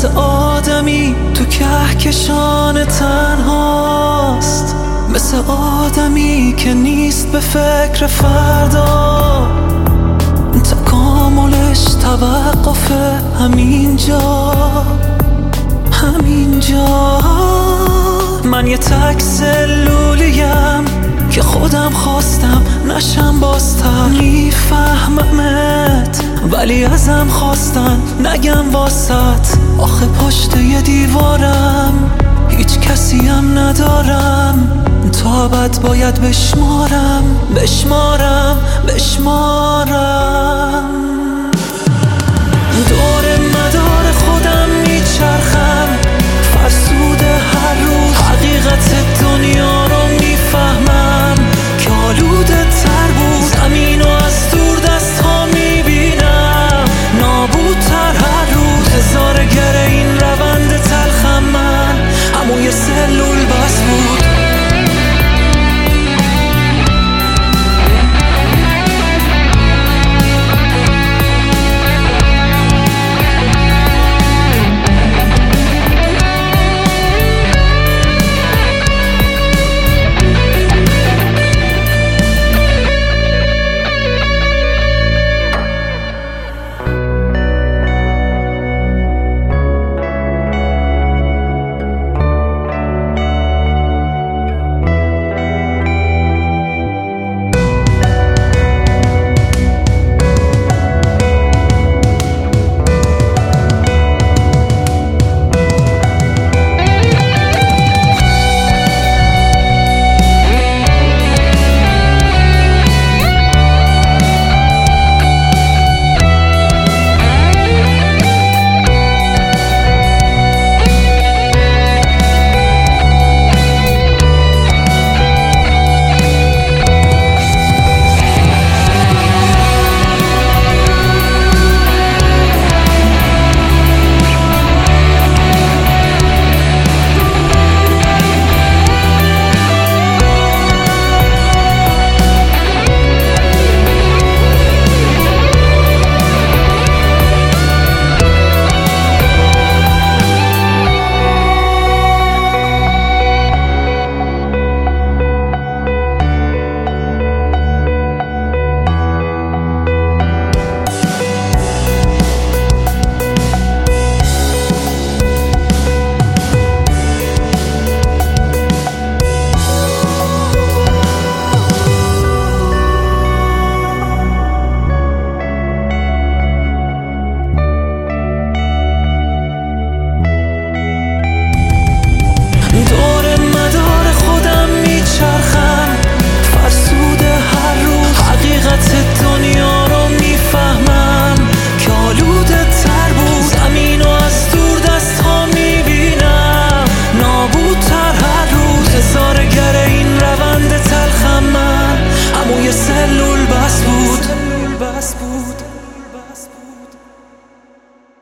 مثل آدمی تو کهکشان تنهاست، مثل آدمی که نیست به فکر فردا، تکاملش توقف همینجا. من یه تک سلولیم که خودم خواستم نشم بازتر. میفهممت ولی ازم خواستن نگم واسط. آخه پشت یه دیوارم هیچ کسیم ندارم، تا ابد باید بشمارم دور مدار خودم میچرخم، فرسوده هر روز حقیقت دنیا